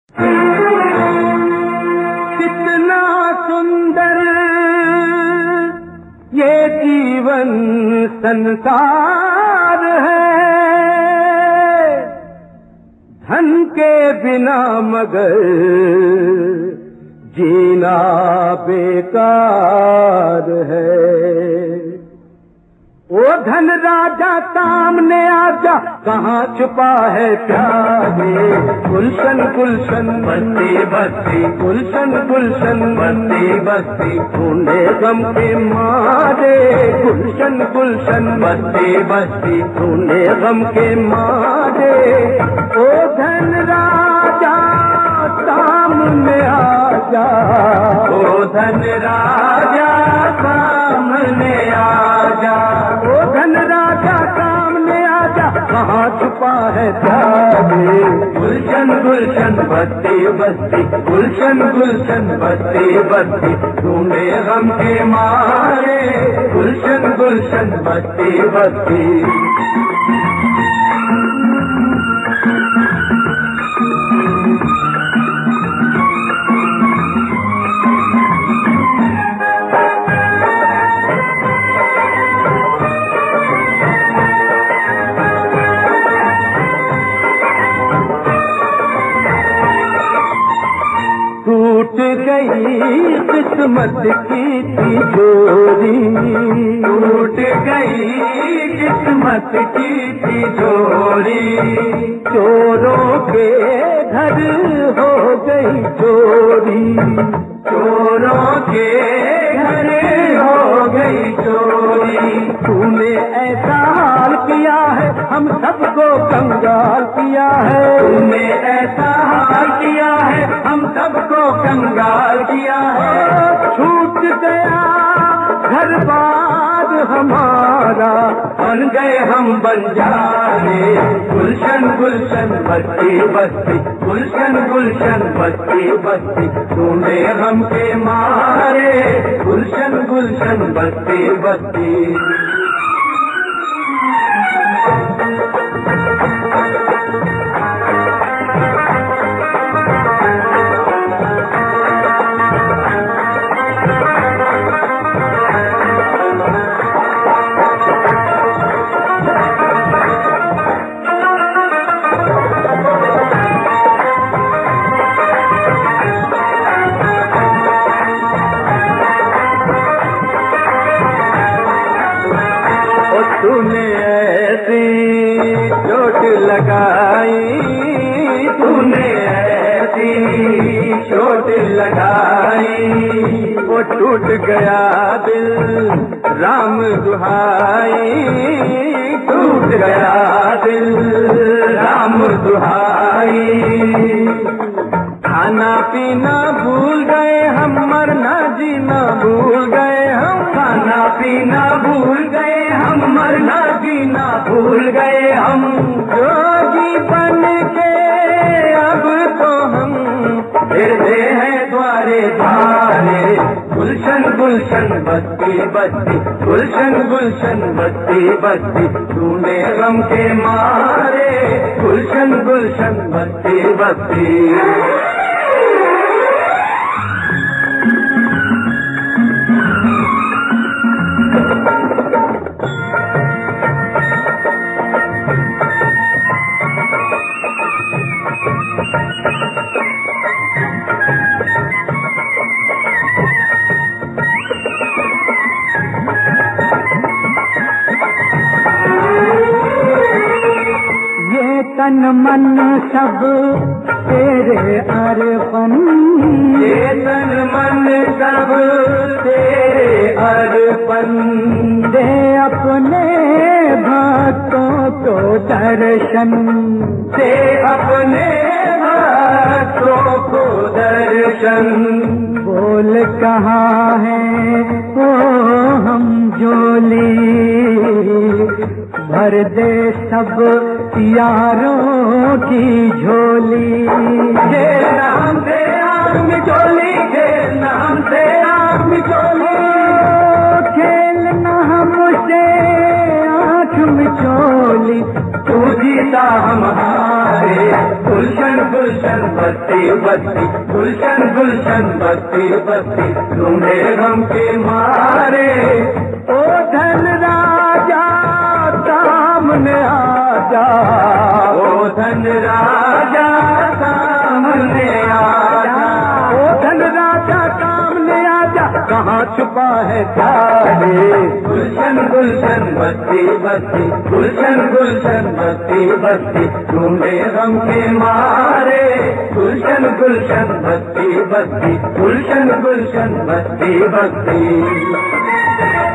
कितना सुंदर ये जीवन संसार है, धन के बिना मगर जीना बेकार है। ओ धन राजा सामने आजा, कहाँ छुपा है प्यारे। गुलशन गुलशन बस्ती बस्ती, गुलशन गुलशन बस्ती बस्ती, ढूंढे गम के मारे। गुलशन गुलशन बस्ती बस्ती, ढूंढे गम के मारे। ओ धन राजा सामने आजा, ओ धन राजा सामने आजा, ओ धन राजा सामने आजा, कहाँ छुपा है प्यारे। गुलशन गुलशन बस्ती बस्ती, गुलशन गुलशन बस्ती बस्ती, ढूंढे गम के मारे। गुलशन गुलशन बस्ती बस्ती। टूट गई किस्मत की तिजोरी, टूट गई किस्मत की तिजोरी। चोरों के घर हो गई चोरी, चोरों के घर हो गई चोरी। तूने ऐसा हाल किया है, हम सबको कंगाल किया है। तूने ऐसा हाल किया है, हम सबको कंगाल किया है। छूट गया घर बार हमारा, बन गए हम बंजारे। गुलशन गुलशन बस्ती बस्ती, गुलशन गुलशन बस्ती बस्ती, ढूंढे हम के मारे। गुलशन गुलशन बस्ती बस्ती। तूने ऐसी चोट लगाई, तूने ऐसी चोट लगाई। वो टूट गया दिल राम दुहाई, टूट गया दिल राम दुहाई। खाना पीना भूल गए हम, मरना जीना भूल गए हम। खाना पीना भूल गए हम, मरना जीना भूल गए हम। जोगी बन के अब तो हम फिरते हैं द्वारे द्वारे। गुलशन गुलशन बस्ती बस्ती, गुलशन गुलशन बस्ती बस्ती, ढूंढे गम के मारे। गुलशन गुलशन बस्ती बस्ती। तन मन सब तेरे अर्पण, ये तन मन सब तेरे अर्पण। दे अपने भक्तों को दर्शन, दे अपने भक्तों को दर्शन। बोल कहाँ है वो हम जोली, भर दे सब यारों की झोली। के नाम से आग में झोली, के नाम से आग में झोली। खेलना हमसे आँख में झोली। बोली तू जीता हम हारे। गुलशन गुलशन बत्ती बत्ती, गुलशन गुलशन बत्ती बत्ती, ढूंढे गम के मारे। ओ धन राजा सामने आजा, ओ धन राजा सामने आजा, ओ धन राजा सामने आजा, कहाँ छुपा है प्यारे। गुलशन गुलशन बत्ती बत्ती, गुलशन गुलशन बत्ती बत्ती, ढूंढे गम के मारे। गुलशन गुलशन बत्ती बत्ती, गुलशन गुलशन बत्ती बत्ती।